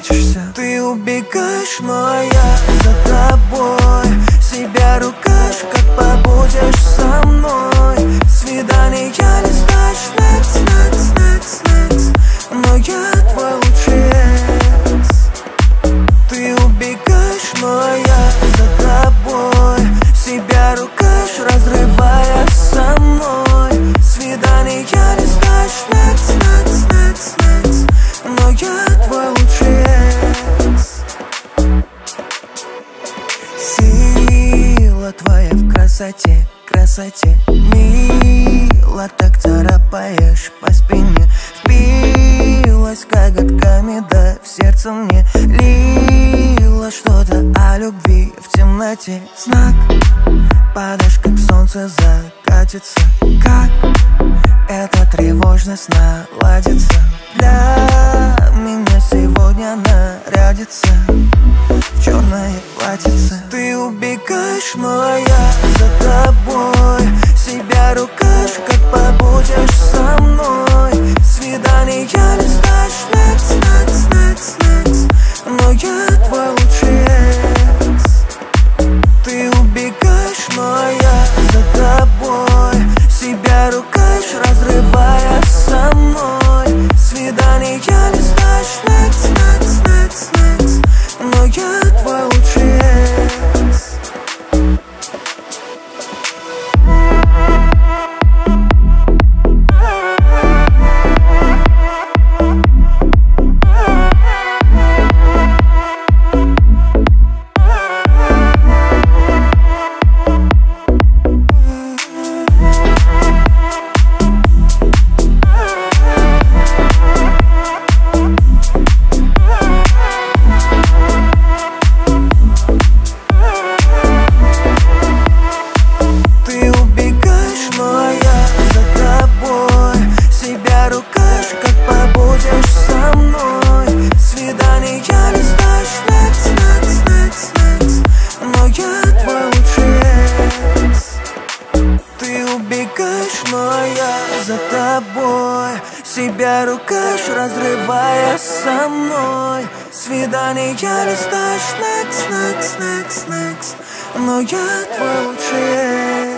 прячешься. Ты убегаешь, но я за тобой. Себя ругаешь, как побудешь со мной. Свидания листаешь, next, next, next, next. Но я твой лучший экс. Ты убегаешь, но я за тобой. Себя ругаешь, разрывая со мной. Свидания листаешь, next, next, next, next. Но я твой лучший экс. Сила твоя в красоте, красоте. Мило так царапаешь по спине. Впилась коготками, да в сердце мне. Лила что-то о любви в темноте. Знак, падаешь, как солнце закатится. Как эта тревожность наладится. Для меня сегодня нарядится в черное платьице. Ты убегаешь, но я за тобой. Себя ругаешь, как побудешь со мной. Свидания листаешь, next, next, next, next. Но я твой лучший экс. Ты убегаешь, но я за тобой. Себя ругаешь, разрывая со мной. Свидания листаешь, next, next, next, next. Но я твой лучший экс. За тобой себя ругаешь, разрывая со мной. Свидания листаешь, next, next, next, next. Но я твой лучший экс.